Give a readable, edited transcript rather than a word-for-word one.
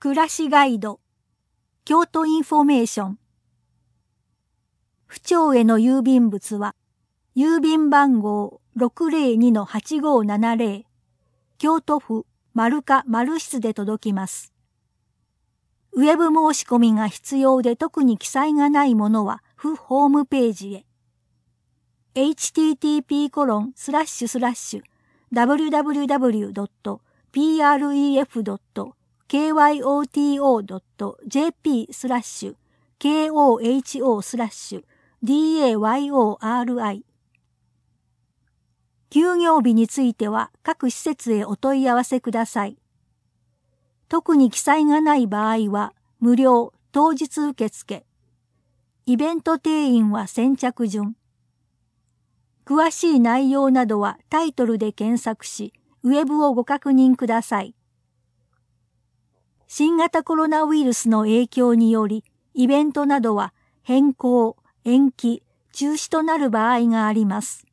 暮らしガイド、京都インフォメーション。府庁への郵便物は、郵便番号 602-8570、京都府丸か丸室で届きます。ウェブ申し込みが必要で特に記載がないものは、府ホームページへ。http://www.pref.kyoto/dayor休業日については各施設へお問い合わせください。特に記載がない場合は無料当日受付。イベント定員は先着順。詳しい内容などはタイトルで検索し、ウェブをご確認ください。新型コロナウイルスの影響により、イベントなどは変更、延期、中止となる場合があります。